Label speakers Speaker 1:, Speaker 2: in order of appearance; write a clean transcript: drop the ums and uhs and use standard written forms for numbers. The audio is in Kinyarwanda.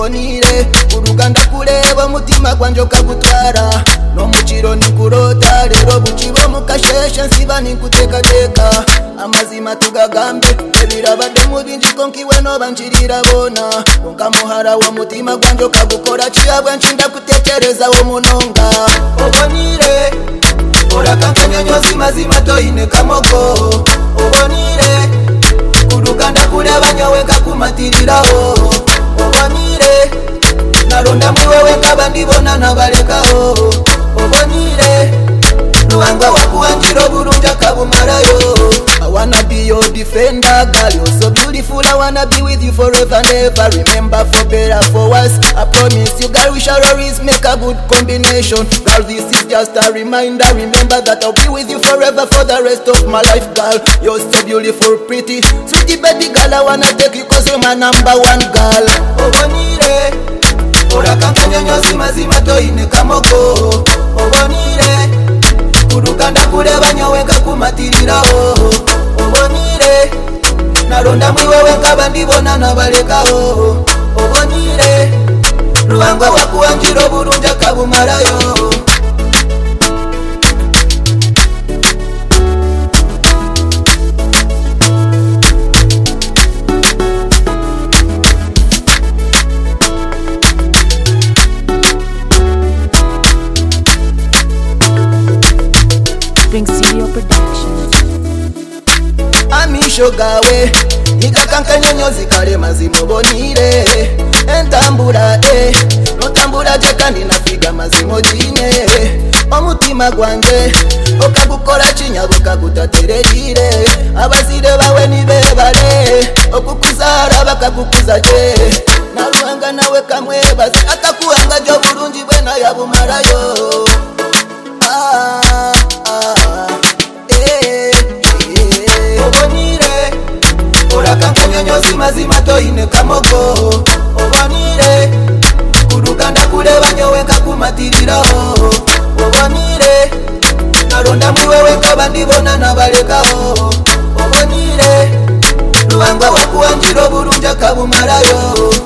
Speaker 1: ubonire uruganda kureba umutima gwanje ukagutwara no mukiro nikurota rero bukibo mukasheshe nsiba nikutekateka amazima tugagambe ebirabadde mu bingi konkiwe no banjirira bona konka muhara wo mutima gwanje ukagukora kiyabwa nshinda kutekereza wo munonga ubonire urakankanyonyozi mazima toine kamogo ubonire uruganda kureba nyowe kakumatiriraho ubonire naronda mwiwewe nkabandi bona nabalekaho ubonire ruhanga wakuwanjira burungi akabumarayo I wanna be your defender, girl. You're so beautiful. I wanna be with you forever and ever. Remember, for better, for worse. I promise you, girl, we shall always make a good combination. Girl, this is just a reminder. Remember that I'll be with you forever for the rest of my life, girl. You're so beautiful, pretty, sweetie baby girl. I wanna take you 'cause you're my number one girl. Obonire, urakankanyonyozi mazima toine kamogo. Obonire, uruganda kureba nyowe kakumatiriraho. Obonire naronda mwiwewe nkabandi bona nabalekaho. Obonire ruhanga wakuwanjira burungi akabumarayo.
Speaker 2: Studio Productions.
Speaker 1: Amisho gawe nikakankanyonyozi kale mazima obonire entambula notambula je kandi nafiga mazima ginye omutima gwanje okagukora kinyabo kagutatererire abazire bawe nibebale okukuzara bakakukuza je naruhanga nawe kamwe bazi akakuhanga jo burungi bwena yabumarayo urakankanyonyozi mazima toine kamogo. Obonire uruganda kureba nyowe kakumatiriraho. Obonire naronda mwiwewe nkabandi bona nabalekaho. Obonire ruhanga wakuwanjira burungi akabumarayo.